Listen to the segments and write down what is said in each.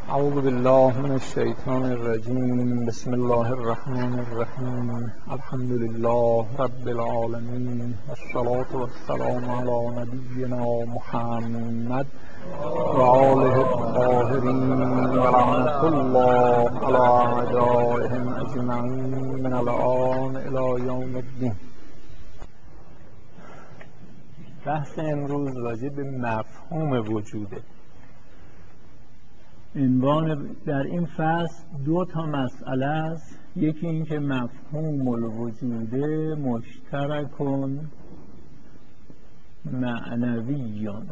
اعوذ بالله من الشیطان الرجیم. بسم الله الرحمن الرحیم. الحمد لله رب العالمین والصلاة والسلام علی نبینا محمد و آله الطاهرین و لعنة الله علی اعدائهم اجمعین من الآن الی یوم الدین. بحث امروز راجع به مفهوم وجوده. عنوان در این فصل دو تا مسئله است. یکی این که مفهوم الوجوده مشترکون معنویون.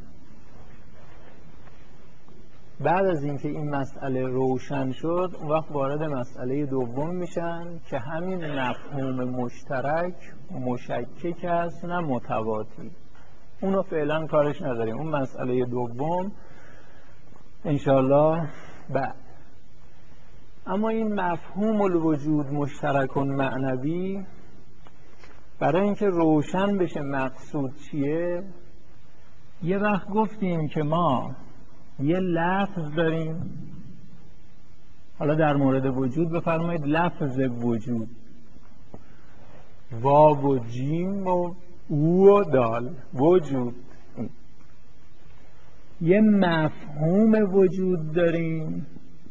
بعد از اینکه این مسئله روشن شد اون وقت وارد مسئله دوم میشن که همین مفهوم مشترک مشکک است نه متواتی. اونو فعلا کارش نداریم، اون مسئله دوم انشاءالله بعد. اما این مفهوم الوجود مشترک معنوی، برای اینکه روشن بشه مقصود چیه، یه وقت گفتیم که ما یه لفظ داریم. حالا در مورد وجود بفرمایید لفظ وجود، واو و جیم و او و دال، وجود. یه مفهوم وجود داریم.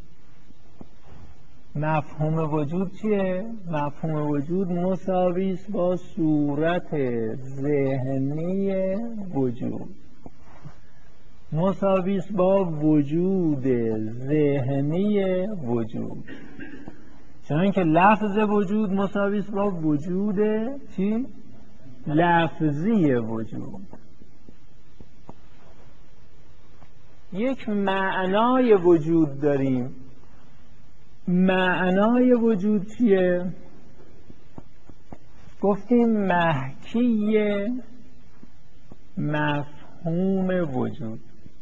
مفهوم وجود چیه؟ مفهوم وجود مساوی است با صورت ذهنی وجود، مساوی است با وجود ذهنی وجود. چون که لفظ وجود مساوی است با وجود چی؟ لفظی وجود. یک معنای وجود داریم. معنای وجود چیه؟ گفتیم محکی مفهوم وجود.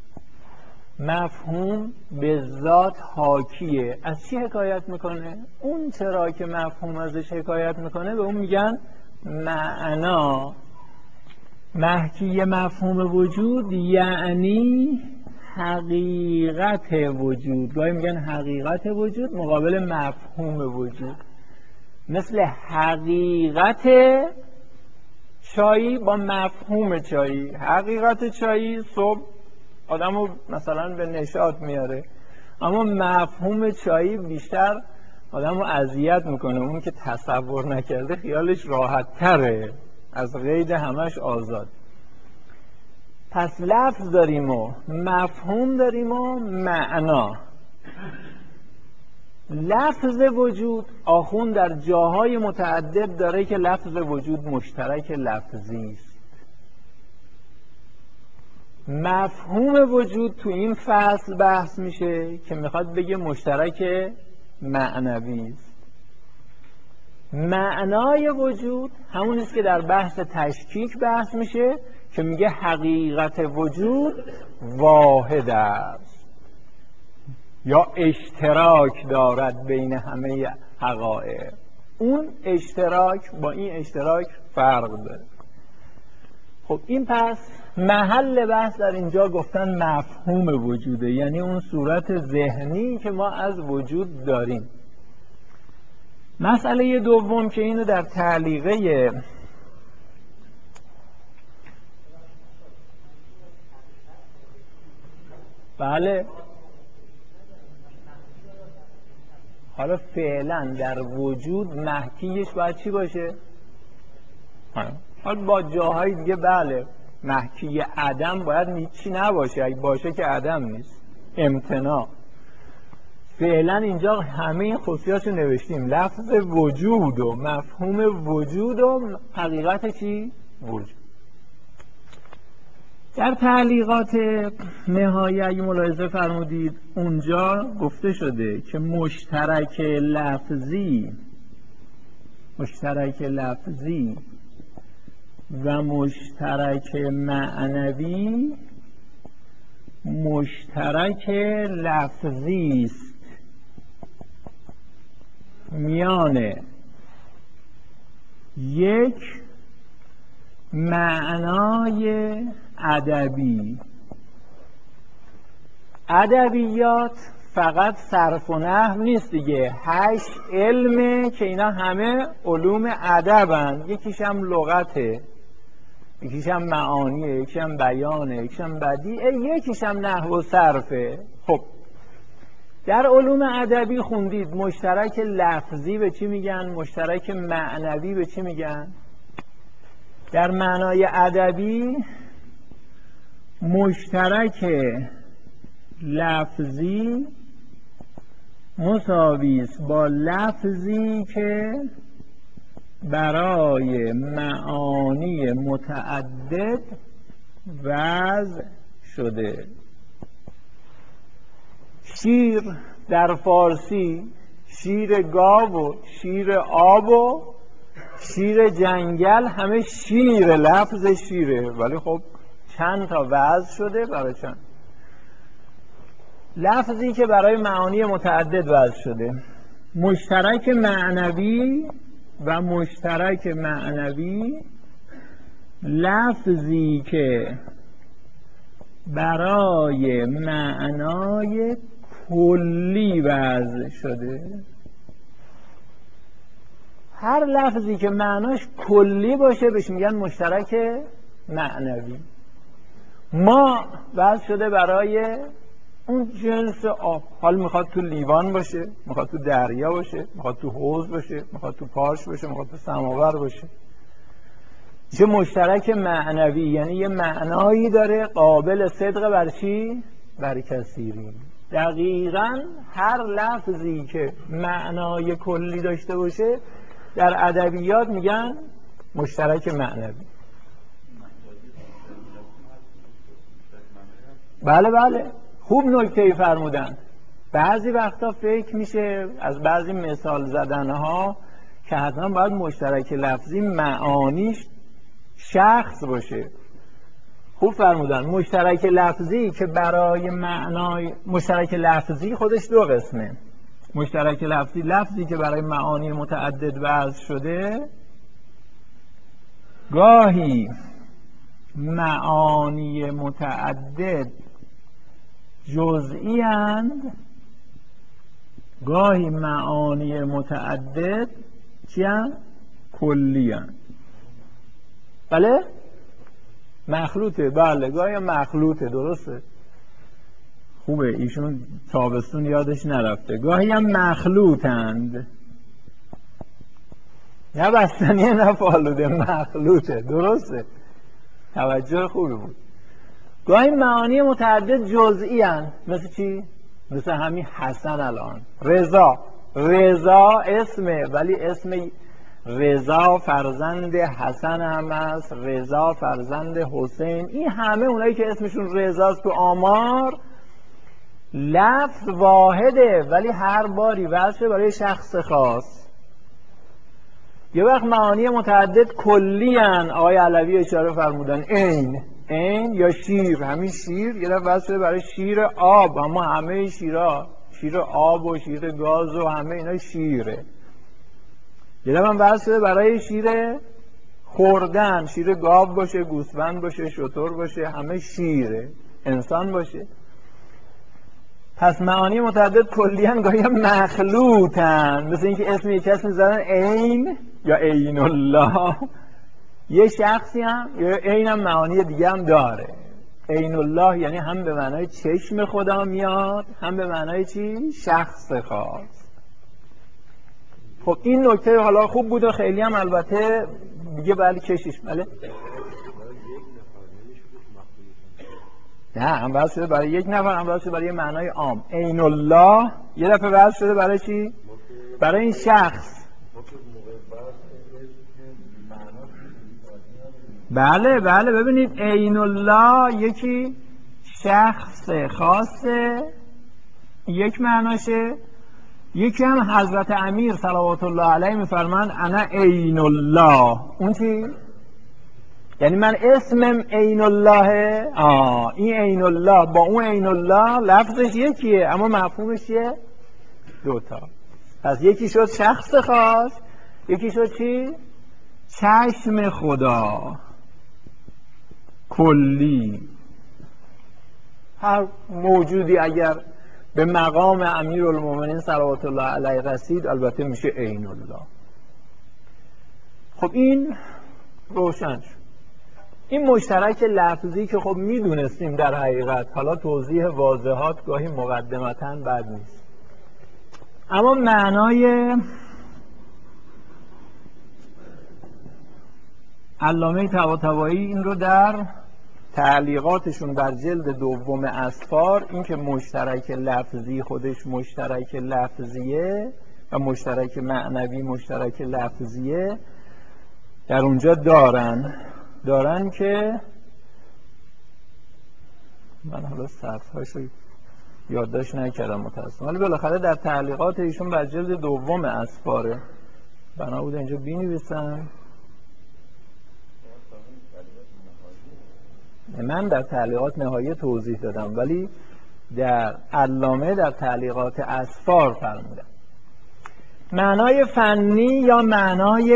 مفهوم به ذات حاکیه. از چی حکایت میکنه؟ اون چرا که مفهوم ازش حکایت میکنه به اون میگن معنا. محکی مفهوم وجود یعنی حقیقت وجود. گاهی میگن حقیقت وجود مقابل مفهوم وجود. مثل حقیقت چایی با مفهوم چایی. حقیقت چایی صبح آدمو مثلا به نشاط میاره، اما مفهوم چایی بیشتر آدمو اذیت میکنه. اون که تصور نکرده خیالش راحت تره، از قید همش آزاد. پس لفظ داریم و مفهوم داریم و معنا. لفظ وجود آخوند در جاهای متعدد داره که لفظ وجود مشترک لفظی است. مفهوم وجود تو این فصل بحث میشه که میخواد بگه مشترک معنوی است. معنای وجود همون است که در بحث تشکیک بحث میشه که میگه حقیقت وجود واحد است یا اشتراک دارد بین همه حقایق. اون اشتراک با این اشتراک فرق داره. خب این پس محل بحث در اینجا گفتن مفهوم وجوده، یعنی اون صورت ذهنی که ما از وجود داریم. مسئله دوم که اینو در تعلیقه بله، حالا فعلا در وجود محکیش باید چی باشه؟ حالا با جاهای دیگه بله، محکی عدم باید هیچی نباشه، اگه باشه که عدم نیست، امتناع. فعلا اینجا همه این خصوصیاتو نوشتیم، لفظ وجود و مفهوم وجود و حقیقت چی؟ وجود. در تعلیقات نهایی اگه ملاحظه فرمودید اونجا گفته شده که مشترک لفظی و مشترک معنوی مشترک لفظی است میان یک معنای ادبی. ادبیات فقط صرف و نحو نیست دیگه، 8 علمه که اینا همه علوم ادبن. یکیش هم لغته، یکیش هم معانیه، یکیش هم بیانه، یکیش هم بدیعه، یکیش هم نحو و صرفه. خب در علوم ادبی خوندید مشترک لفظی به چی میگن؟ مشترک معنوی به چی میگن؟ در معنای ادبی مشترک لفظی مساوی است با لفظی که برای معانی متعدد وضع شده. شیر در فارسی شیر گاو و شیر آب و شیر جنگل همه شیر، لفظ شیره، ولی خب چند تا وضع شده برای چند لفظی که برای معانی متعدد وضع شده. مشترک معنوی و مشترک معنوی لفظی که برای معنای کلی وضع شده. هر لفظی که معناش کلی باشه بهش میگن مشترک معنوی. ما وضع شده برای اون جنس آب، حال میخواد تو لیوان باشه، میخواد تو دریا باشه، میخواد تو حوض باشه، میخواد تو پارچ باشه، میخواد تو سماور باشه. چه مشترک معنوی، یعنی یه معنایی داره قابل صدق بر چی؟ بر کثیری. دقیقاً هر لفظی که معنای کلی داشته باشه در ادبیات میگن مشترک معنوی. بله بله، خوب نکته فرمودن. بعضی وقتا فکر میشه از بعضی مثال زدنها که حتما باید مشترک لفظی معانیش شخص باشه. خوب فرمودن. مشترک لفظی که برای معنای مشترک لفظی خودش دو قسمه. مشترک لفظی لفظی که برای معانی متعدد وضع شده، گاهی معانی متعدد جزئی اند، گاهی معانی متعدد چی اند؟ کلی اند. بله؟ مخلوطه. بله، گاهی مخلوطه. درسته، خوبه، ایشون تابستون یادش نرفته. گاهی هم مخلوطند، نه بستنیه نه فالوده، مخلوطه. درسته، توجه خوبی بود. گاهی معانی متعدد جزئی اند. مثل چی؟ مثل همین حسن. الان رضا، رضا اسمه، ولی اسم رضا فرزند حسن هم است، رضا فرزند حسین. این همه اونایی که اسمشون رضاست تو آمار، لفظ واحده ولی هر باری وضع برای شخص خاص. یه وقت معانی متعدد کلی ان. آقای علوی اشاره فرمودن عین یا شیر. همین شیر یه دفعه وضع برای شیر آب، اما همه شیرها، شیر آب و شیر گاز و همه اینا شیره. یه دفعه وضع برای شیر خوردن، شیر گاو باشه، گوسفند باشه، شتر باشه، همه شیره. انسان باشه. پس معانی متعدد کلیان، گاهی هم مخلوطن. مثل اینکه اسم یک کس میذارن عین یا عین الله، یه شخصی هم یا عین هم معانی دیگه هم داره. عین الله یعنی هم به معنای چشم خدا میاد، هم به معنای چی؟ شخص خاص. خب این نکته حالا خوب بود و خیلی هم البته دیگه بله کشیش. بله نه، هم وضع شده برای یک نفر، هم وضع شده برای معنای عام. عین الله یه دفعه وضع شده برای چی؟ برای این شخص. بله بله، ببینید عین الله یکی شخص خاصه، یک معناشه. یکی هم حضرت امیر صلوات الله علیه میفرمند انا عین الله. اون چی؟ یعنی من اسمم عین الله. این عین الله با اون عین الله لفظش یکیه اما مفهومش چیه؟ دوتا. پس یکی شد شخص خاص، یکی شد چی؟ چشم خدا کلی. هر موجودی اگر به مقام امیرالمومنین صلوات الله علیه رسید، البته میشه عین الله. خب این روشن شد. این مشترک لفظی که خب میدونستیم در حقیقت، حالا توضیح واضحات گاهی مقدمتاً بد نیست، اما معنای علامه طباطبایی این رو در تعلیقاتشون بر جلد دوم اسفار، این که مشترک لفظی خودش مشترک لفظیه و مشترک معنوی مشترک لفظیه، در اونجا دارن که من حالا صفحه‌اشو یادداشت نکردم متأسفانه، ولی بالاخره در تعلیقات ایشون بر جلد دوم اسفاره، بنا بود اینجا بنویسم. من در تعلیقات نهایی توضیح دادم، ولی در علامه در تعلیقات اسفار فرمودم. معنای فنی یا معنای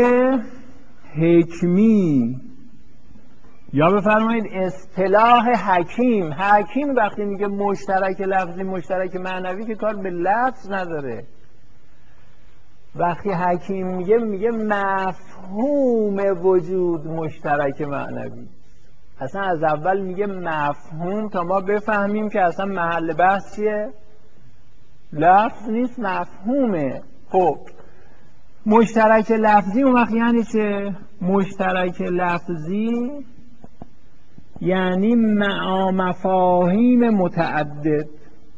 حکمی، یا بفرمایید اصطلاح حکیم. حکیم وقتی میگه مشترک لفظی مشترک معنوی که کار به لفظ نداره. وقتی حکیم میگه مفهوم وجود مشترک معنوی. اصلا از اول میگه مفهوم تا ما بفهمیم که اصلا محل بحث چیه؟ لفظ نیست، مفهومه. خب مشترک لفظی اون وقت یعنی چه؟ مشترک لفظی یعنی مفاهیم متعدد.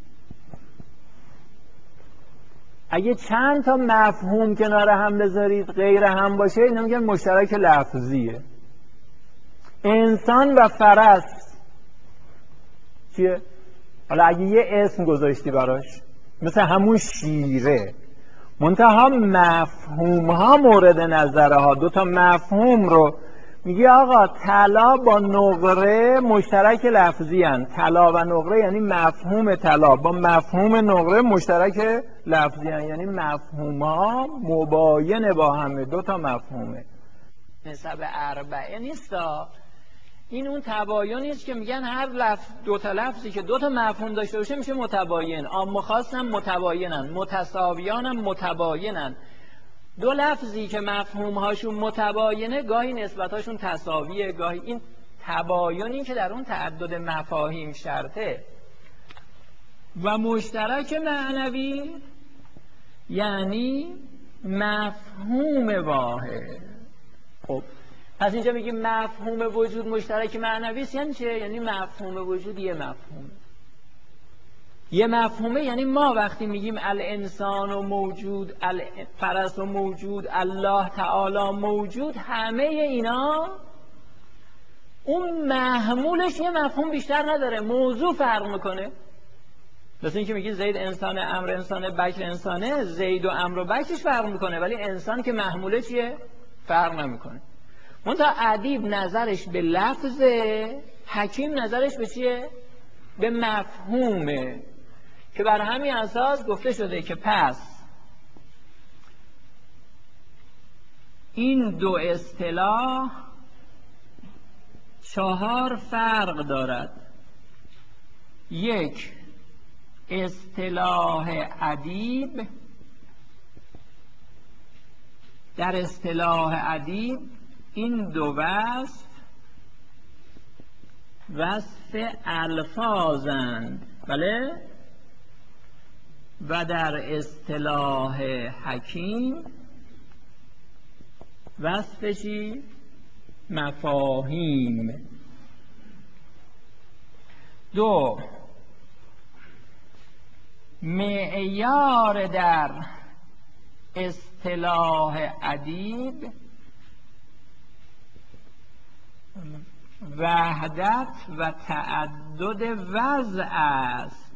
اگه چند تا مفهوم کنار هم بذارید غیر هم باشه، اینا میگن مشترک لفظیه. انسان و فرس چیه؟ حالا اگه یه اسم گذاشتی براش مثل همون شیره، منتها مفهوم ها مورد نظره ها، دو تا مفهوم رو میگه آقا طلا با نقره مشترک لفظی هن. طلا و نقره یعنی مفهوم طلا با مفهوم نقره مشترک لفظی هن، یعنی مفهوم ها مباین با همه، دو تا مفهومه. نسب اربعه نیستا، این اون تباینی است که میگن هر دو تا لفظی که دو تا مفهوم داشته باشه میشه متباین. عام و خاص هم متباینن، متساویان هم متباینن. دو لفظی که مفهومهاشون متباینه گاهی نسبتاشون تساویه، گاهی این تباینی که در اون تعدد مفاهیم شرطه. و مشترک معنوی یعنی مفهوم واحد. خب پس اینجا میگیم مفهوم وجود مشترک معنوی است، یعنی چه؟ یعنی مفهوم وجود یه مفهومه. یعنی ما وقتی میگیم الانسان و موجود، الفرس و موجود، الله تعالی موجود، همه اینا اون محمولش یه مفهوم بیشتر نداره، موضوع فرق میکنه. مثل اینکه میگی زید انسانه، امر انسانه، بکر انسانه، زید و امر و بکرش فرق میکنه، ولی انسان که محموله چیه؟ فرق نمیکنه. منتها ادیب نظرش به لفظه، حکیم نظرش به چیه؟ به مفهومه. که بر همین اساس گفته شده که پس این دو اصطلاح 4 فرق دارد. یک، اصطلاح ادیب. در اصطلاح ادیب این دو وصف الفاظند، بله؟ و در اصطلاح حکیم وصف چی؟ مفاهیم. 2، معیار در اصطلاح ادیب وحدت و تعدد وضع است.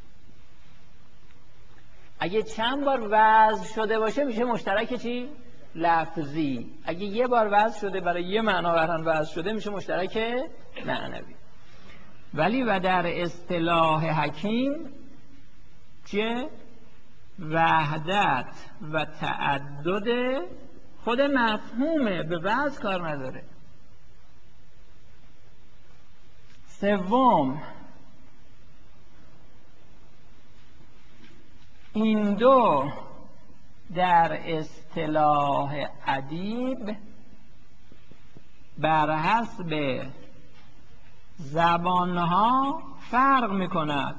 اگه چند بار وضع شده باشه میشه مشترک چی؟ لفظی. اگه یه بار وضع شده برای یه معنا برن وضع شده میشه مشترک معنوی. ولی و در اصطلاح حکیم چیه؟ وحدت و تعدد خود مفهومه، به وضع کار نداره. 3، این دو در اصطلاح ادیب بر حسب زبانها فرق میکند.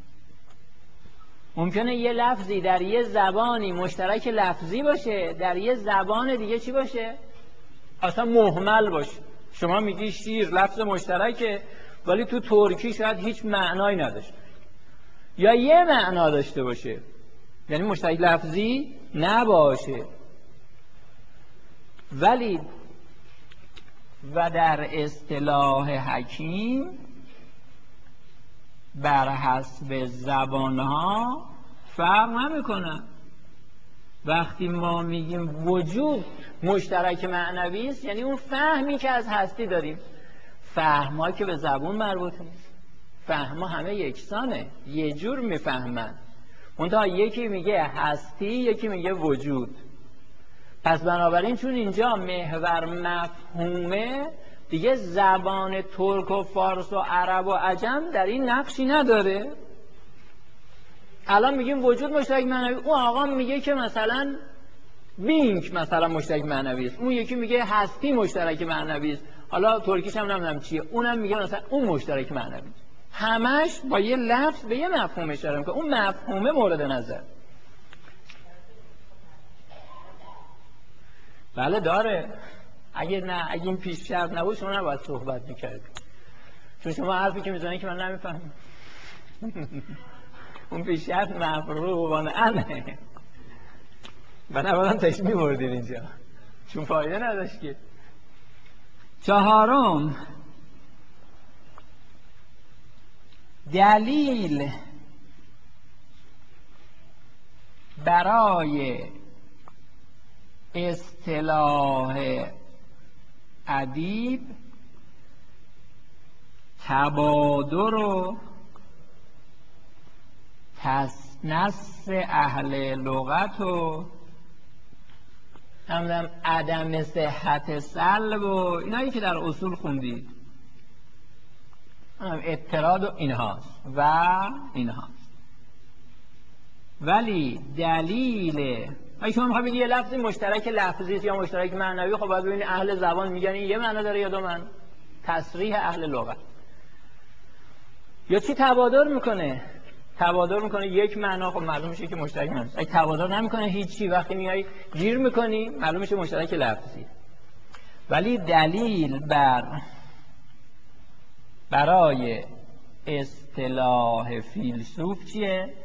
ممکنه یه لفظی در یه زبانی مشترک لفظی باشه، در یه زبان دیگه چی باشه؟ اصلا مهمل باشه. شما میگی شیر لفظ مشترکه ولی تو ترکی شاید هیچ معنایی نداشته یا یه معنا داشته باشه، یعنی مشترک لفظی نباشه. ولی و در اصطلاح حکیم بر حسب زبانها فرق نمیکنه. وقتی ما میگیم وجود مشترک معنوی است، یعنی اون فهمی که از هستی داریم. فهم‌ها که به زبون مربوط نیست، فهم‌ها همه یکسانه، یه جور میفهمن. منتها یکی میگه هستی، یکی میگه وجود. پس بنابراین چون اینجا محور مفهومه، دیگه زبان ترک و فارس و عرب و عجم در این نقشی نداره. الان میگیم وجود مشترک معنوی، اون آقا میگه که مثلا بینگ مثلا مشترک معنوی است، اون یکی میگه هستی مشترک معنوی است، حالا ترکیش هم نمیدونم چیه، اونم میگه مثلا اون مشترک معنوی است. همش با یه لفظ به یه مفهوم اشاره میکنه، اون مفهومه مورد نظر. بله داره. اگه این پیش شرط نبود شما نباید صحبت میکردید، چون شما حرفی که میزنید که من نمیفهمم. اون پیش شرط مفروغانه انه و نباید تشمیه بردید اینجا، چون فایده نداشت که. چهارم، دلیل برای اصطلاح ادیب تبادر و نص اهل لغت و همدم عدم صحت سلب و اینایی که در اصول خوندید، اعتراض و اینهاست و اینهاست. ولی دلیل اگه شما میخواد بگی یه لفظی مشترک لفظی است یا مشترک معنوی، خب باید ببینید اهل زبان میگن این یه معنی داره یا دو معنی. تصریح اهل لغت یا چی تبادر میکنه؟ تبادر میکنه یک معنا، خب معلوم میشه که مشترک معنی است. اگه تبادر نمیکنه هیچی، وقتی میای گیر میکنی معلوم میشه مشترک لفظی. ولی دلیل برای اصطلاح فیلسوف چیه؟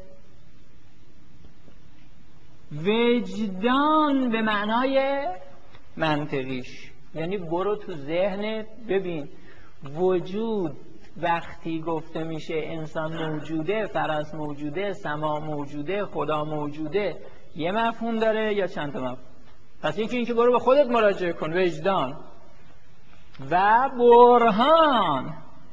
وجدان به معنای منطقیش، یعنی برو تو ذهنت ببین وجود وقتی گفته میشه انسان موجوده، فرس موجوده، سما موجوده، خدا موجوده، یه مفهوم داره یا چند تا مفهوم؟ پس یکی این که برو به خودت مراجعه کن، وجدان و برهان.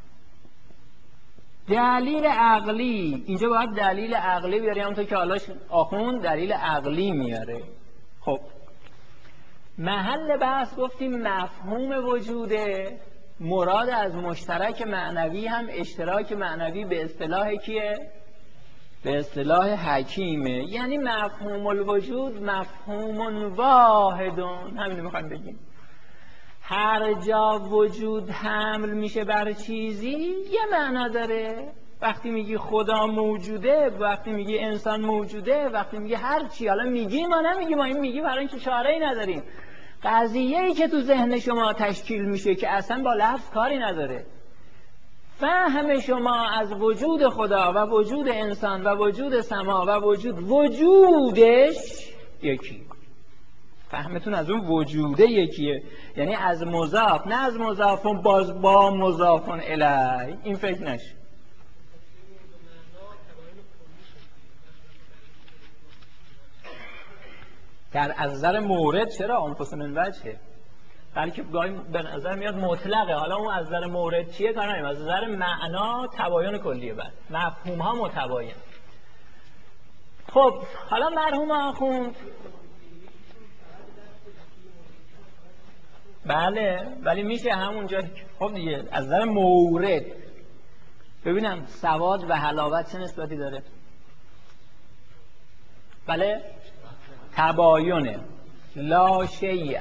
دلیل عقلی، اینجا باید دلیل عقلی بیاری، همونطور که حالا آخوند دلیل عقلی میاره. خب محل بحث گفتیم مفهوم وجوده، مراد از مشترک معنوی هم اشتراک معنوی به اصطلاح کیه؟ به اصطلاح حکیمه. یعنی مفهوم الوجود مفهوم واحدون، همین میخوایم بگیم. هر جا وجود حمل میشه بر چیزی یه معنا داره. وقتی میگی خدا موجوده، وقتی میگی انسان موجوده، وقتی میگی هر چی، حالا میگی ما نمیگی، ما این میگی برای اینکه چاره‌ای نداریم. قضیه‌ای که تو ذهن شما تشکیل میشه که اصلا با لفظ کاری نداره، فهم شما از وجود خدا و وجود انسان و وجود سما و وجودش یکی. فهمتون از اون وجوده یکیه، یعنی از مضاف، نه از مضافون باز با مضافون الی. این فکر نشه. در از نظر مورد چرا انفس من وجهه، بلکه گاهی به نظر میاد مطلقه. حالا اون از نظر مورد چیه کار نداریم، از نظر معنا تباین کلیه، بعد مفهوم ها متباین. خب حالا مرحوم آخوند بله، ولی میشه همونجا. خب دیگه از نظر مورد ببینم سواد و حلاوت چه نسبتی داره. بله تباینه. لا شیء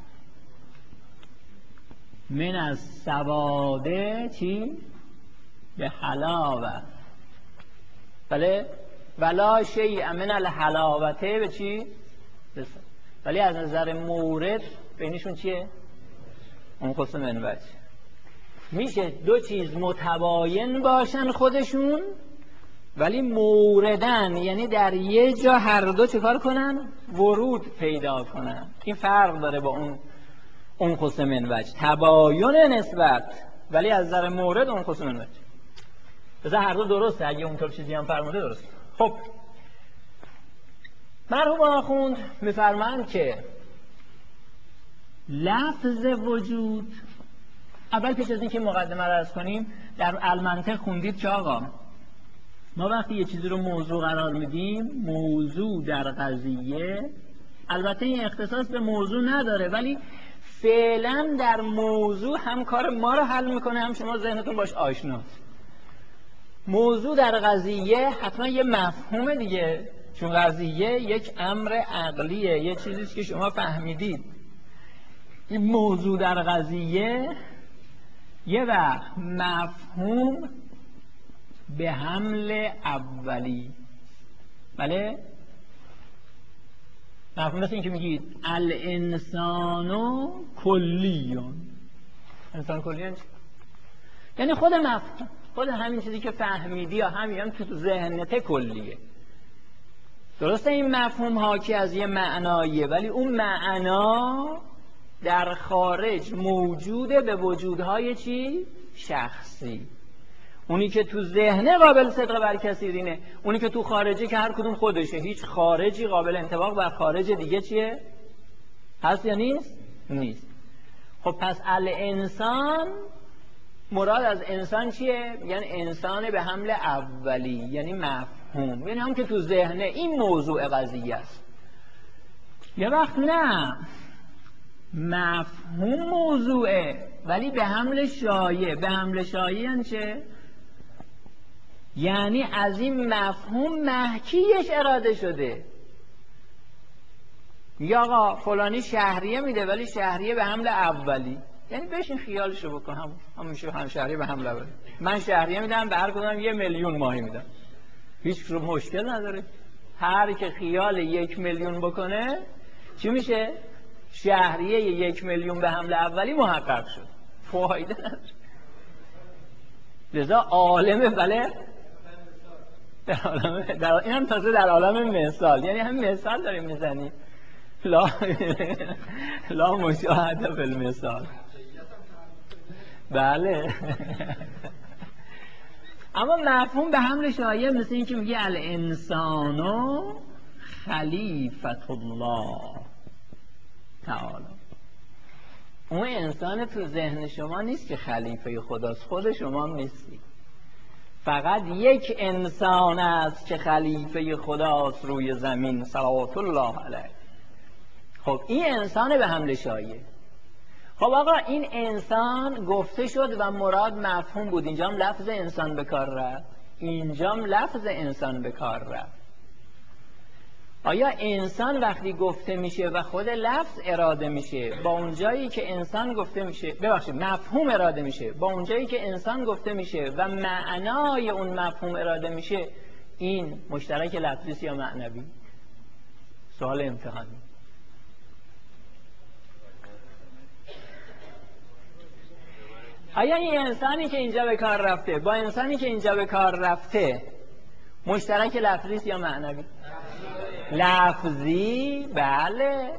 من السواده چی؟ به حلاوه. بله ولا شیء من الحلاوته به چی؟ بسن. ولی از نظر مورد بینشون چیه؟ اون خصوص منوج میشه دو چیز متباین باشن خودشون ولی موردن، یعنی در یه جا هر دو چیکار کنن؟ ورود پیدا کنن. این فرق داره با اون خصوص منوج. تباین نسبت ولی از نظر مورد اون خصوص منوج. بذار هر دو درسته، اگه اونطور چیزی هم فرموده درسته. خب مرحوم آخوند میفرمایند که لفظ وجود، اول پیش از این که مقدمه رو عرض کنیم، در المنطق خوندید که آقا ما وقتی یه چیزی رو موضوع قرار میدیم، موضوع در قضیه، البته این اختصاص به موضوع نداره ولی فعلا در موضوع هم کار ما رو حل میکنه هم شما ذهنتون باش آشناست. موضوع در قضیه حتما یه مفهوم دیگه، چون قضیه یک امر عقلیه، یه چیزیست که شما فهمیدید. این موضوع در قضیه یه وقت مفهوم به حمل اولی، بله مفهوم مثل این که میگید الانسانو کلیون. انسان کلیون یعنی خود مفهوم، خود همین چیزی که فهمیدی یا همین که تو ذهنت کلیه. درسته این مفهوم حاکی از یه معناییه ولی اون معنا در خارج موجوده به وجودهای چی؟ شخصی. اونی که تو ذهنه قابل صدق بر کسی دینه، اونی که تو خارجی که هر کدوم خودشه، هیچ خارجی قابل انطباق بر خارج دیگه چیه؟ هست یا نیست؟ نیست. خب پس الانسان، مراد از انسان چیه؟ یعنی انسان به حمل اولی، یعنی مفهوم، یعنی هم که تو ذهنه این موضوع قضیه است. یه وقت نه، مفهوم موضوعه ولی به حمل شایع. به حمل شایع یعنی چه؟ یعنی از این مفهوم محکیش اراده شده. یا آقا فلانی شهریه میده ولی شهریه به حمل اولی، یعنی بشین خیالشو بکن، هم میشه هم شهریه به حمل اولی. من شهریه میدم به هر کدوم 1,000,000 ماهی میدم، هیچ مشکل نداره. هر که خیال 1,000,000 بکنه چی میشه؟ شهریه 1,000,000 به حمل اولی محقق شد، فایده نداره. لذا عالم بله این هم تازه در عالم مثال، یعنی هم مثال داریم میزنی. لا مشاهده بالمثال. بله اما مفهوم به حمل شایع مثل این که میگه الانسانو خلیفت الله تعالی. اون انسان تو ذهن شما نیست که خلیفه خداست، خود شما هم نیستی. فقط یک انسان است که خلیفه خداست روی زمین، صلوات الله علیه. خب این انسان به حمل شایع. خب آقا این انسان گفته شد و مراد مفهوم بود، اینجا هم لفظ انسان به کار رفت، اینجا هم لفظ انسان به کار رفت. آیا انسان وقتی گفته میشه و خود لفظ اراده میشه با اونجایی که انسان گفته میشه، ببخشید مفهوم اراده میشه با اونجایی که انسان گفته میشه و معنای اون مفهوم اراده میشه، این مشترک لفظی یا معنوی؟ سوال امتحانی. آیا این انسانی که اینجا به کار رفته با انسانی که اینجا به کار رفته مشترک لفظی یا معنوی؟ لفظی. بله.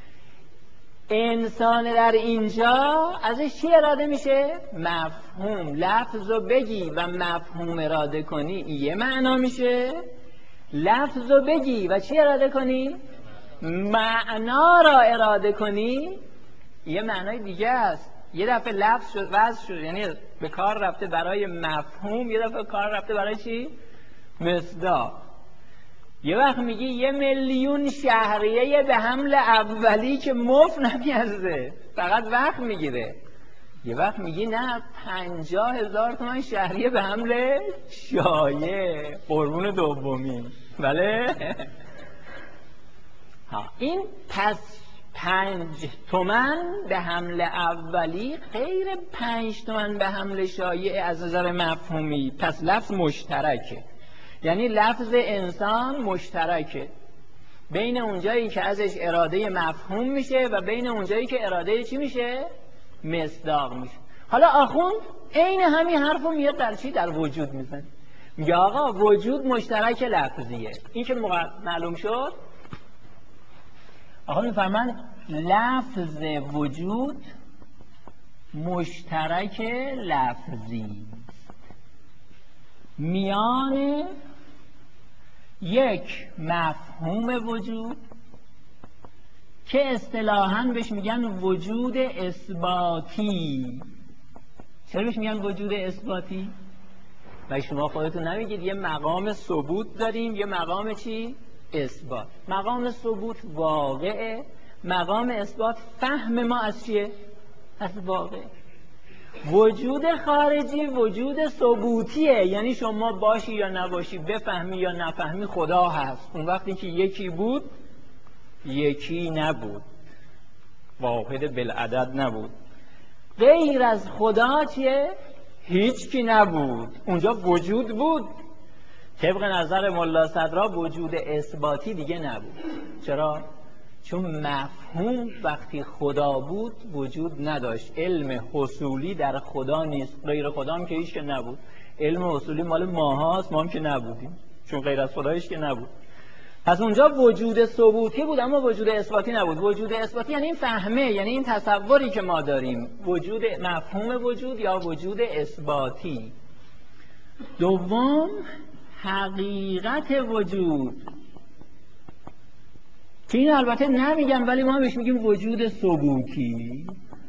انسان در اینجا ازش چی اراده میشه؟ مفهوم. لفظ رو بگی و مفهوم اراده کنی یه معنا میشه، لفظ رو بگی و چی اراده کنی؟ معنا را اراده کنی یه معنای دیگه است. یه دفعه لفظ شد، وضع شد، یعنی به کار رفته برای مفهوم، یه دفعه کار رفته برای چی؟ مصداق. یه وقت میگی 1,000,000 شهریه به حمل اولی که مفت نمیارزه، فقط وقت میگیره. یه وقت میگی نه 50,000 تومان شهریه به حمل شایع، قربون دومی. بله این پس 5 تومن به حمل اولی غیر 5 تومن به حمل شایع از نظر مفهومی. پس لفظ مشترکه، یعنی لفظ انسان مشترکه بین اونجایی که ازش اراده مفهوم میشه و بین اونجایی که اراده چی میشه؟ مصداق میشه. حالا آخوند عین همین حرفو میاد در چی؟ در وجود میزنه. میگه آقا وجود مشترک لفظیه. این که معلوم شد. آقا میفرمند لفظ وجود مشترک لفظی میان یک مفهوم وجود که اصطلاحاً بهش میگن وجود اثباتی. چرا بهش میگن وجود اثباتی؟ و شما خودتون نمیگید یه مقام ثبوت داریم، یه مقام چی؟ اثبات. مقام ثبوت واقعه، مقام اثبات فهم ما از چیه؟ از واقع. وجود خارجی وجود ثبوتیه، یعنی شما باشی یا نباشی، بفهمی یا نفهمی، خدا هست. اون وقتی که یکی بود یکی نبود، واحد بالعدد نبود. غیر از خدا چیه؟ هیچ کی نبود. اونجا وجود بود. طبق نظر ملا صدرا وجود اثباتی دیگه نبود. چرا؟ چون مفهوم وقتی خدا بود وجود نداشت. علم حصولی در خدا نیست، غیر خدا هم که هیچ که نبود. علم حصولی مال ماهاست، ما هم که نبودیم، چون غیر از خدا هیچ که نبود. پس اونجا وجود ثبوتی بود اما وجود اثباتی نبود. وجود اثباتی یعنی این فهمه، یعنی این تصوری که ما داریم، وجود مفهوم وجود یا وجود اثباتی. دوم حقیقت وجود، که این البته نمیگم ولی ما بهش میگیم وجود ثبوتی.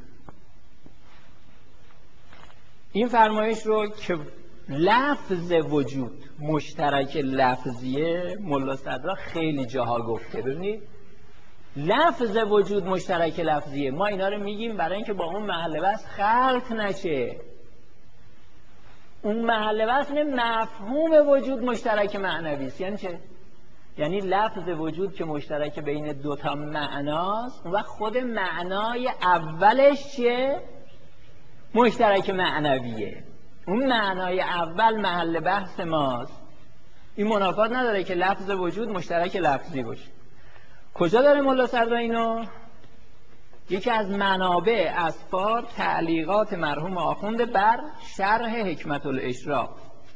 این فرمایش رو که لفظ وجود مشترک لفظیه ملا صدرا خیلی جاها گفته. ببینید لفظ وجود مشترک لفظیه، ما اینا رو میگیم برای اینکه با اون محل بس خلط نشه. اون محل بس مفهوم وجود مشترک معنوی است. یعنی چه؟ یعنی لفظ وجود که مشترک بین دوتا معناست، اون وقت خود معنای اولش چیه؟ مشترک معنویه. اون معنای اول محل بحث ماست. این منافات نداره که لفظ وجود مشترک لفظی باشه. کجا داره ملا صدرا اینو؟ یکی از منابع اسفار تعلیقات مرحوم آخوند بر شرح حکمت الاشراق.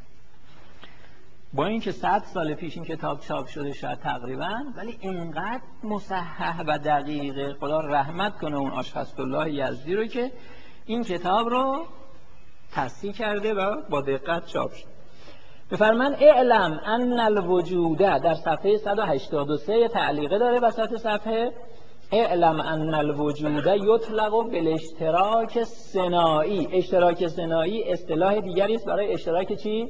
با اینکه 100 سال پیش این کتاب چاپ شده شاید تقریبا، ولی اینقدر مصحح و دقیقه، خدا رحمت کنه اون آشهست الله یزدی رو که این کتاب رو تصحیح کرده و با دقت چاپ شد. بفرمان اعلم ان الوجود، در صفحه 183 تعلیقه داره وسط صفحه، اعلم ان الوجود یطلق بالاشتراک ثنایی. اشتراک ثنایی اصطلاح دیگری است برای اشتراک چی؟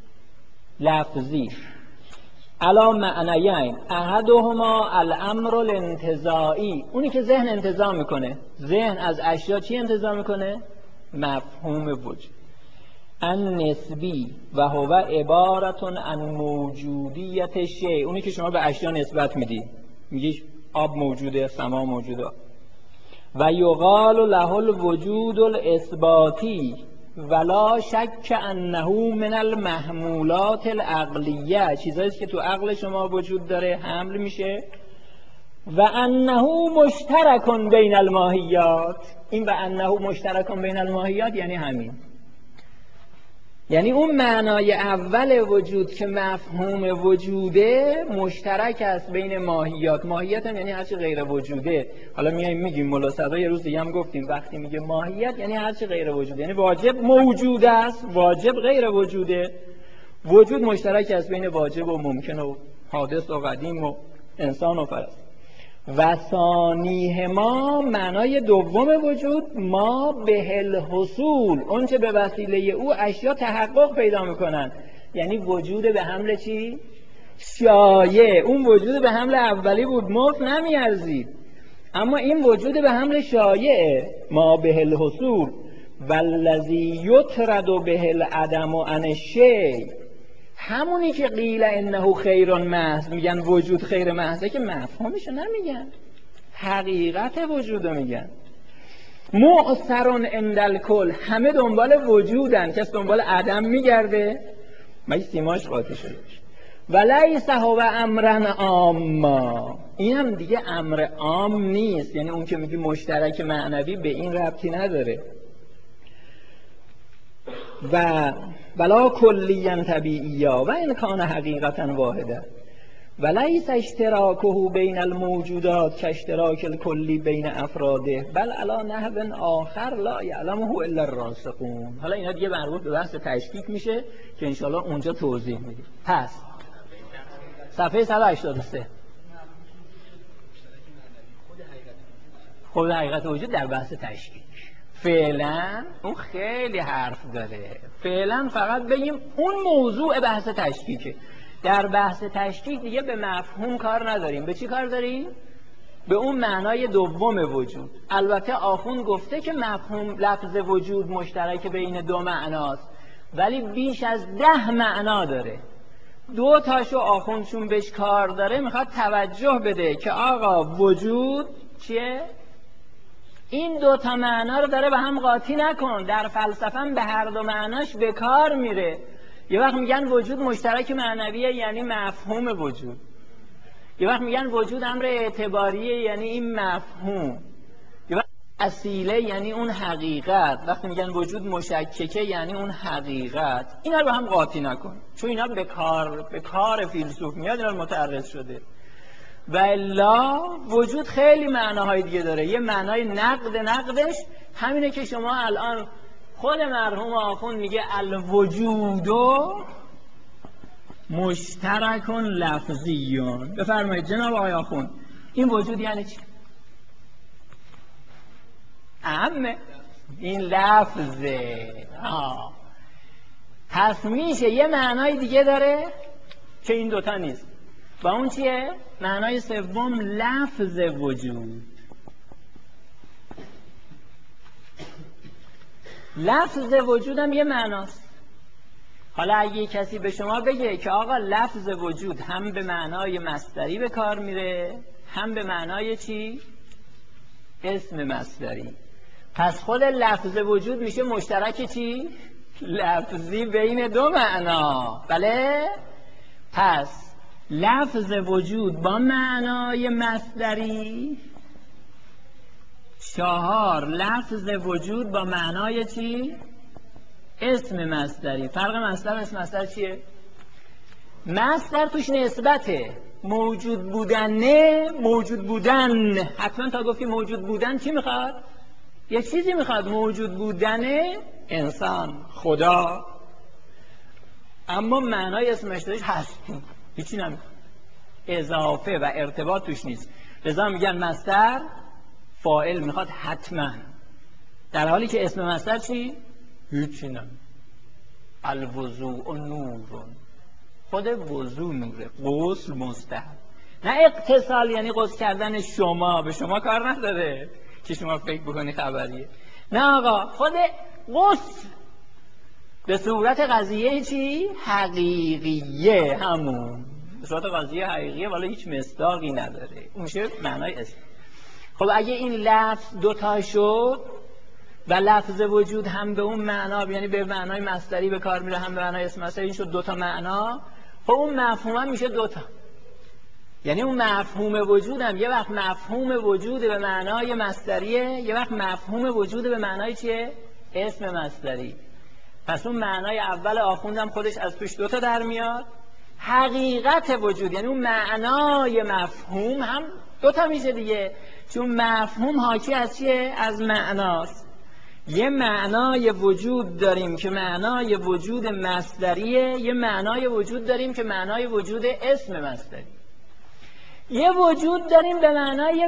لفظی. علا معنیین، احدهما الامر الانتزاعی، اونی که ذهن انتزاع میکنه. ذهن از اشیا چی انتزاع میکنه؟ مفهوم وجود. ان نسبی و هو عبارتون عن موجودیت شیء، اونی که شما به اشیا نسبت میدی، میگی آب موجوده، سما موجوده. و یقال له الوجود الاثباتی ولا شک انه من المحمولات العقلیه، چیزایی که تو عقل شما وجود داره حمل میشه. و انه مشترک بین الماهیات، این و انه مشترک بین الماهیات یعنی همین، یعنی اون معنای اول وجود که مفهوم وجوده مشترک است بین ماهیات. ماهیت هم یعنی هرچی غیر وجوده. حالا میایم میگیم ملا صدرا یه روز دیگه هم گفتیم وقتی میگه ماهیت یعنی هرچی غیر وجوده، یعنی واجب موجود است، واجب غیر وجوده. وجود مشترک است بین واجب و ممکن و حادث و قدیم و انسان و فرست. و ثانیه ما معنای دوم وجود ما به الحصول، اون چه به وسیله او اشیا تحقق پیدا میکنن، یعنی وجود به حمل چی؟ شایع. اون وجود به حمل اولی بود، مفت نمیارزید، اما این وجود به حمل شایع ما به الحصول. والذی یطرد به العدم عن الشیء، همونی که قیل انه خیر محض میگن وجود خیر محضه که مفهومشو نمیگن، حقیقت وجودو میگن. معصرون عند الکل، همه دنبال وجودن، کس دنبال عدم میگرده مگه سیماش قاطی شده. ولیس هو امرا عاما، این هم دیگه امر عام نیست، یعنی اون که میگی مشترک معنوی به این ربطی نداره. و ولا کلیا طبیعیا و ان کان حقیقتا واحده ولیس اشتراکه بین الموجودات کاشتراک الکلی بین افراده بل علی نحو آخر لا یعلمه الا الراسخون. حالا اینا دیگه مربوط به بحث تشکیک میشه که انشالله اونجا توضیح میدیم. پس صفحه 183 خود حقیقت وجود در بحث تشکیک. فعلا اون خیلی حرف داره، فعلا فقط بگیم اون موضوع بحث تشکیکه. در بحث تشکیک دیگه به مفهوم کار نداریم. به چی کار داریم؟ به اون معنای دوم وجود. البته آخوند گفته که مفهوم لفظ وجود مشترک بین دو معناست، ولی بیش از 10 معنا داره. 2 تاشو آخوندشون بهش کار داره، میخواد توجه بده که آقا وجود چیه؟ این 2 تا معنا رو داره به هم قاطی نکن. در فلسفه به هر دو معناش به کار میره. یه وقت میگن وجود مشترک معنویه یعنی مفهوم وجود، یه وقت میگن وجود امر اعتباریه یعنی این مفهوم، یه وقت اصیله یعنی اون حقیقت، وقتی میگن وجود مشککه یعنی اون حقیقت. اینا رو به هم قاطی نکن، چون اینا به کار فیلسوف میاد، اینا رو متعرض شده. و الا وجود خیلی معناهای دیگه داره. یه معنای نقدش همینه که شما الان خود مرحوم آخوند میگه الوجودو مشترکون لفظیون. بفرمایید جناب آقای آخوند، این وجود یعنی چی؟ اهمه این لفظه. پس میشه یه معنای دیگه داره که این 2 تا نیست، و اون چیه؟ معنای سوم لفظ وجود. لفظ وجود هم یه معناست. حالا اگه کسی به شما بگه که آقا لفظ وجود هم به معنای مصدری به کار میره هم به معنای چی؟ اسم مصدری، پس خود لفظ وجود میشه مشترک چی؟ لفظی بین 2 معنا. بله؟ پس لفظ وجود با معنای مصدری، 4 لفظ وجود با معنای چی؟ اسم مصدری. فرق مصدر و اسم مصدر چیه؟ مصدر توش نسبته، موجود بودن نه موجود بودن. حتما تا گفتی موجود بودن چی میخواد؟ یه چیزی میخواد، موجود بودن انسان، خدا. اما معنای اسم مصدریش هستی، هیچی نمیخواد، اضافه و ارتباط توش نیست. لذا میگن مصدر فاعل میخواد حتما، در حالی که اسم مصدر چی؟ هیچی نمیخواد. الوضوء نورون، خود وضوء نوره، غسل مستحب، نه اغتسال یعنی غسل کردن شما، به شما کار نداره که شما فکر بکنی خبریه. نه آقا، خود غسل به صورت قضیه چی؟ حقیقیه، همون به صورت قضیه حقیقیه ولی هیچ مصداقی نداره. اون میشه معنای اسم. خب اگه این لفظ 2 تا شد و لفظ وجود هم به اون معنا، یعنی به معنای مصدری به کار میره هم به معنای اسم مصدری، این شد 2 تا معنا. خب اون مفهوم هم میشه 2 تا، یعنی اون مفهوم وجود هم یه وقت مفهوم وجود به معنای مصدریه، یه وقت مفهوم وجود به معنای چیه؟ اسم مصدری. پس اون معنای اول آخوندم خودش از توش 2 تا در میاد. حقیقت وجود یعنی اون معنای مفهوم هم 2 تا میشه دیگه، چون مفهوم حاکی از چیه؟ از معناست. یه معنای وجود داریم که معنای وجود مصدریه، یه معنای وجود داریم که معنای وجود اسم مصدری. یه وجود داریم به معنای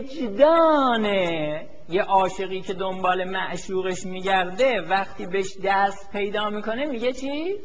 وجدانه. یه عاشقی که دنبال معشوقش میگرده وقتی بهش دست پیدا میکنه میگه چی؟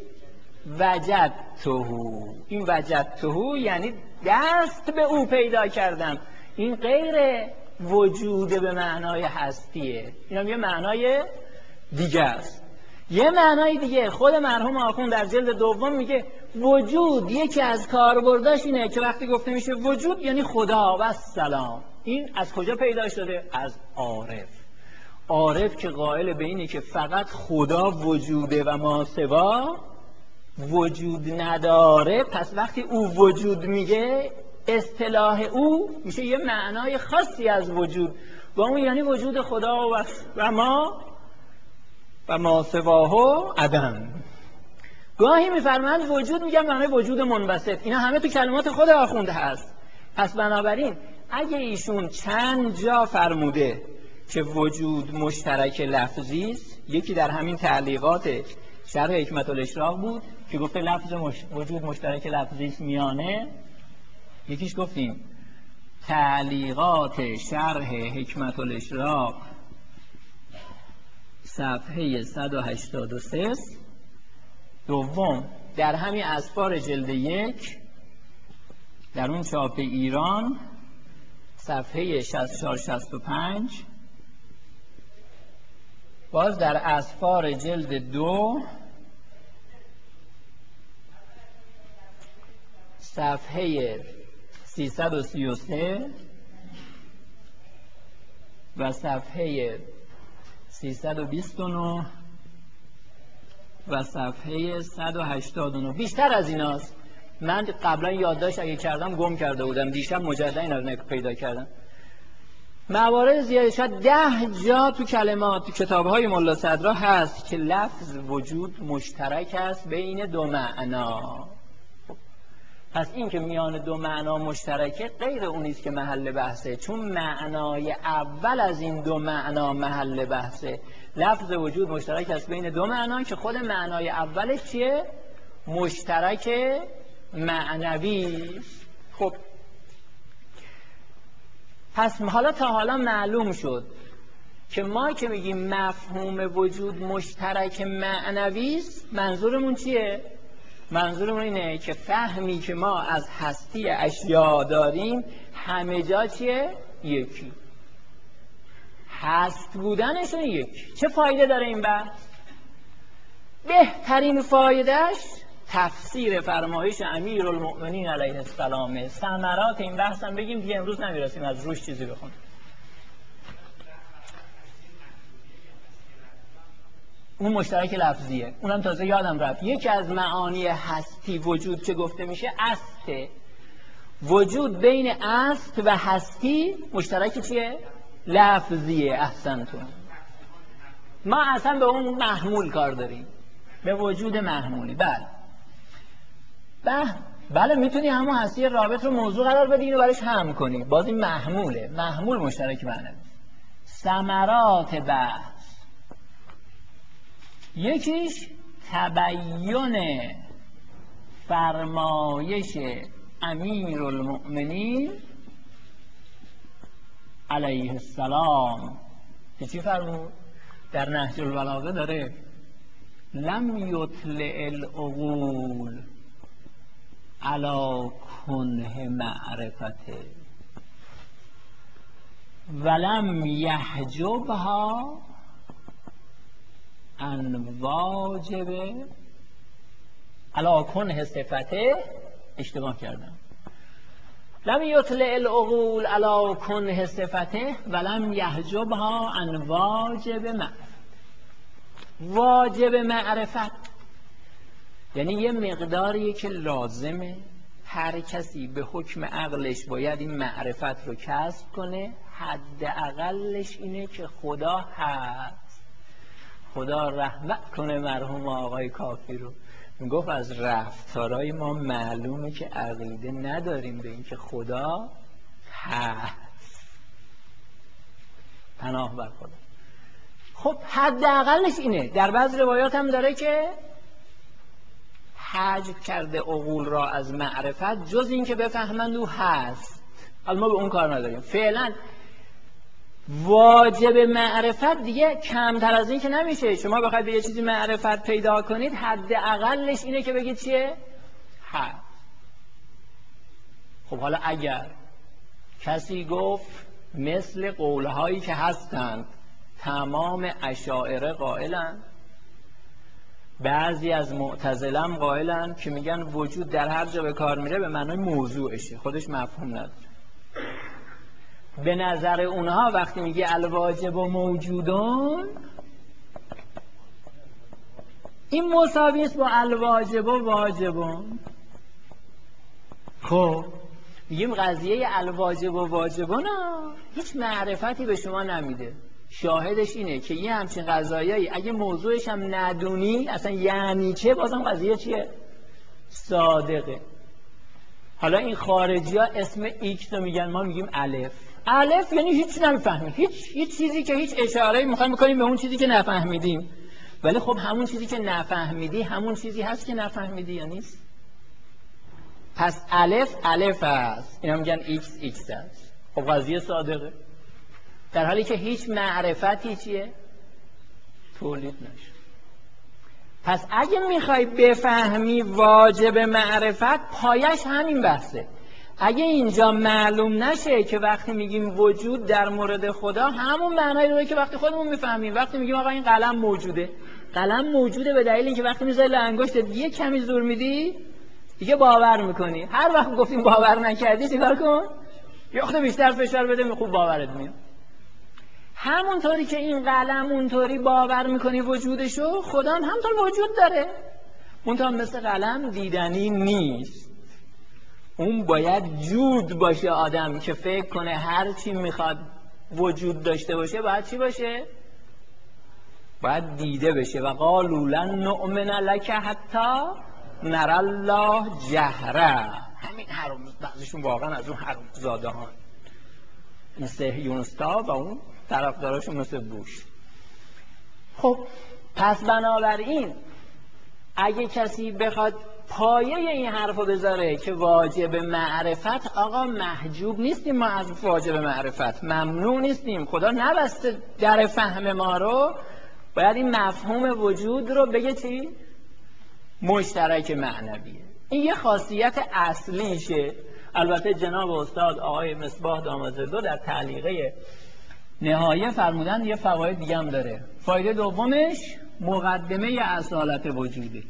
وجدته. این وجدته یعنی دست به او پیدا کردم. این غیر وجود به معنای هستیه، این هم یه معنای دیگه است. یه معنای دیگه خود مرحوم آخوند در جلد دوم میگه وجود یکی از کاربرداش اینه که وقتی گفته میشه وجود یعنی خدا و سلام. این از کجا پیدا شده؟ از عارف. عارف که قائل به اینه که فقط خدا وجوده و ما سوا وجود نداره، پس وقتی او وجود میگه اصطلاح او میشه یه معنای خاصی از وجود و اون یعنی وجود خدا و ما سواه عدم. گاهی میفرمایند وجود میگن معنای وجود منبسط. اینا همه تو کلمات خود آخونده هست. پس بنابراین اگه ایشون چند جا فرموده که وجود مشترک لفظی است، یکی در همین تعلیقات شرح حکمت الاشراق بود که گفته لفظ وجود مشترک لفظی است میانه، یکیش گفتیم تعلیقات شرح حکمت الاشراق صفحه 183. دوم در همین اسفار جلد 1 در اون چاپ ایران صفحه 64-65. باز در اسفار جلد 2 صفحه 333 و صفحه 329 و صفحه 189. بیشتر از ایناست. من قبلا یادداشت اگه کردم گم کرده بودم، دیشب مجددا اینا رو پیدا کردم. موارد زیاد، شاید 10 جا تو کلمات تو کتاب‌های ملا صدرا هست که لفظ وجود مشترک است بین دو معنا. پس این که میان دو معنا مشترکه غیر اونیست که محل بحثه، چون معنای اول از این دو معنا محل بحثه. لفظ وجود مشترک است بین دو معنا که خود معنای اولش چیه؟ مشترک معنوی. خب پس حالا تا حالا معلوم شد که ما که میگیم مفهوم وجود مشترک معنوی است، منظورمون چیه؟ منظورمون اینه که فهمی که ما از هستی اشیا داریم همه جا چیه؟ یکی. هست بودنشون یکی. چه فایده داره این بحث؟ بهترین فایدهش تفسیر فرمایش امیرالمؤمنین علیه السلام. ثمرات این بحث هم بگیم دیگه، امروز نمیرسیم از روش چیزی بخونیم. اون مشترک لفظیه، اونم تازه یادم رفت. یکی از معانی هستی وجود که گفته میشه استه. وجود بین است و هستی مشترک چیه؟ لفظیه. احسنتون. ما اصلا به اون محمول کار داریم، به وجود محمولی. بله میتونی همون هستی رابط رو موضوع قرار بدی و برش هم کنی، باز این محموله. محمول مشترک معنوی. ثمرات بحث یکیش تبیین فرمایش امیرالمؤمنین علیه السلام که چی فرمود؟ در نهج البلاغه داره لم یطلع العقول علی کنه معرفته ولم یحجبها ان واجب علی کنه صفته. اشتباه کردم. لم یطلع العقول علی کنه صفته ولم یحجبها ان واجب معرفت. واجب معرفت یعنی یه مقداری که لازمه هر کسی به حکم عقلش باید این معرفت رو کسب کنه. حداقلش اینه که خدا هست. خدا رحمت کنه مرحوم آقای کافی رو، میگفت از رفتارای ما معلومه که عقیده نداریم به این که خدا هست. پناه بر خدا. خب حداقلش اینه. در بعض روایات هم داره که حجب کرده عقول را از معرفت جز این که بفهمند او هست. حالا ما به اون کار نداریم فعلا. واجب معرفت دیگه کمتر از این که نمیشه. شما بخواید به یه چیزی معرفت پیدا کنید حداقلش اینه که بگید چیه؟ هست. خب حالا اگر کسی گفت مثل قولهایی که هستند تمام اشاعره قائلند بعضی از معتزله هم قائلن که میگن وجود در هر جا به کار میره به معنای موضوعشه، خودش مفهوم نداره. به نظر اونها وقتی میگه الواجب و موجودون، این مساوی است با الواجب و واجبون. خب میگیم قضیه الواجب و واجبون هیچ معرفتی به شما نمیده. شاهدش اینه که یه همچین قضایایی اگه موضوعش هم ندونی اصلا یعنی چه، بازم قضیه چیه؟ صادقه. حالا این خارجی ها اسم ایکس رو میگن، ما میگیم الف. الف یعنی هیچ نمیفهمید، هیچ چیزی که هیچ اشاره‌ای میخوایم بکنیم به اون چیزی که نفهمیدیم. ولی خب همون چیزی که نفهمیدی همون چیزی هست که نفهمیدی یا نیست؟ پس الف هست، اینا میگن ایکس هست. خب قضیه صادقه، در حالی که هیچ معرفتی چیه؟ تولید نشه. پس اگه میخوای بفهمی واجب معرفت، پایش همین بحثه. اگه اینجا معلوم نشه که وقتی میگیم وجود در مورد خدا همون معنایی داره که وقتی خودمون میفهمیم. وقتی میگیم آقا این قلم موجوده، قلم موجوده به دلیل اینکه وقتی میذاری انگشتت یه کمی زور میدی دیگه باور میکنی. هر وقت گفتیم باور نکردی چیکار کن؟ یه خود بیشتر فشار بده، خوب باورت میاد. همونطوری که این قلم اونطوری باور میکنی وجودشو، خدا هم همونطور وجود داره. اونطور مثل قلم دیدنی نیست. اون باید جود باشه آدم که فکر کنه هر چی میخواد وجود داشته باشه باید چی باشه؟ باید دیده بشه. و قالوا لن نؤمن لک حتی نری الله جهره. همین حرام، بعضیشون واقعا از اون حرام زاده ها، مثل یونستا و اون طرفداراشون مثل بوش. خب پس بنابراین اگه کسی بخواد پایه این حرفو بذاره که واجب معرفت، آقا محجوب نیستیم ما از واجب معرفت، ممنوع نیستیم، خدا نبسته در فهم ما رو. باید این مفهوم وجود رو بگه چی؟ مشترک معنویه. این یه خاصیت اصلیشه. البته جناب استاد آقای مصباح دامادزادو در تعلیقه نهایه فرمودن یه فواید دیگه هم داره. فایده دومش مقدمه اصالت وجوده.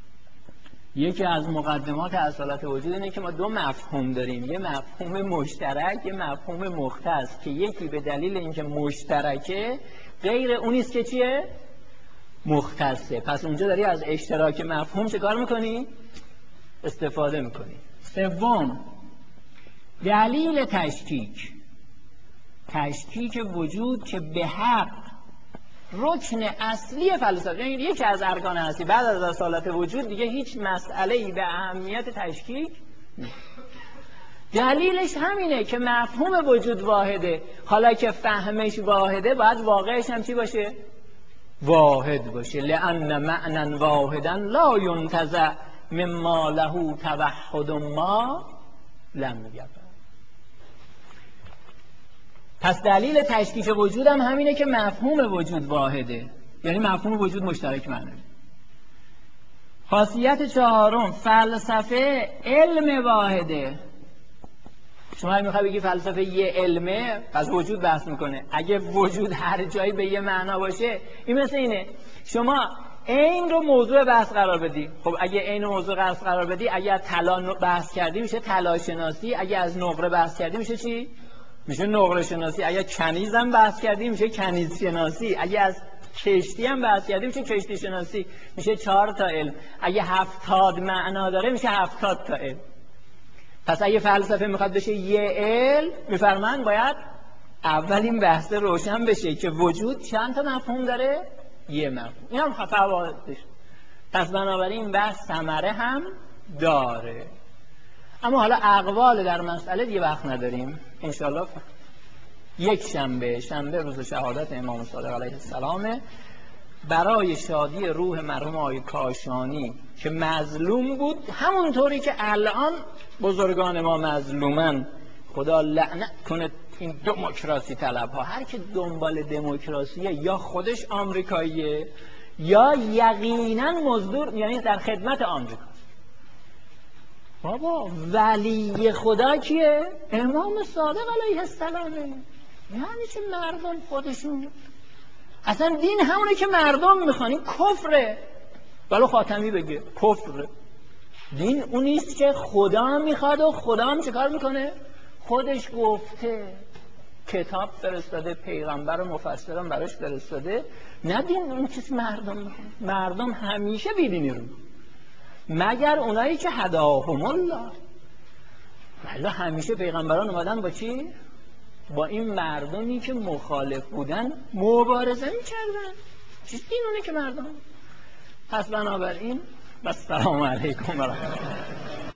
یکی از مقدمات اصالت وجود اینه که ما دو مفهوم داریم، یه مفهوم مشترک، یه مفهوم مختص، که یکی به دلیل اینکه مشترکه غیر اونیست که چیه؟ مختصه. پس اونجا داری از اشتراک مفهوم چه کار میکنی؟ استفاده میکنی. سوم، دلیل تشکیک وجود که به حق رکن اصلی فلسفه، یعنی یکی از ارکان اصلی. بعد از اصالت وجود دیگه هیچ مسئله‌ای به اهمیت تشکیک نیست. دلیلش همینه که مفهوم وجود واحده. حالا که فهمش واحده باید واقعش هم چی باشه؟ واحد باشه. لأن معنی واحدا لا ینتزع مما له توحد ما لم یبر. پس دلیل تشکیک وجود هم همینه که مفهوم وجود واحده، یعنی مفهوم وجود مشترک معنوی. خاصیت چهارم، فلسفه علم واحده. شما میخوای بگی فلسفه یه علمه، پس وجود بحث میکنه. اگه وجود هر جایی به یه معنا باشه، این مثل اینه شما عین رو موضوع بحث قرار بدی. خب اگه عین موضوع بحث قرار بدی، اگه از طلا بحث کردی میشه طلا شناسی، اگه از نقره بحث کردی میشه چی؟ میشه نقره شناسی. اگه کنیز هم بحث کردی میشه کنیز شناسی. اگه از کشتی هم بحث کردی میشه کشتی شناسی. میشه 4 تا علم. اگه 70 معنا داره میشه 70 تا علم. پس اگه فلسفه میخواد بشه یه علم، میفرمان باید اول این بحث روشن بشه که وجود چند تا مفهوم داره؟ یه مفهوم. این هم فوایدش. پس بنابراین بحث ثمره هم داره. اما حالا اقوال در مسئله دیگه وقت نداریم. انشالله یک شنبه روز شهادت امام صادق علیه السلام، برای شادی روح مرحوم آقای کاشانی که مظلوم بود، همونطوری که الان بزرگان ما مظلومن. خدا لعنت کنه این دموکراسی طلب ها. هر که دنبال دموکراسیه یا خودش آمریکاییه یا یقینا مزدور، یعنی در خدمت آمریکا. بابا ولی خدا کیه؟ امام صادق علیه السلامه. یعنی چه مردم خودشون؟ اصلا دین همونه که مردم میخوان. این کفره. ولی خاتمی بگه کفر. دین اون نیست که خدا میخواد و خدا هم چه کار میکنه؟ خودش گفته، کتاب فرستاده، پیغمبر و مفسرم براش فرستاده. نه دین اون چیز مردم همیشه بیدینی رو، مگر اونایی که هداهم الله. ولی همیشه پیغمبران اومدن با چی؟ با این مردمی که مخالف بودن مبارزه میکردن. چیز دین اونه که مردم. پس بنابراین و السلام علیکم و رحمت الله.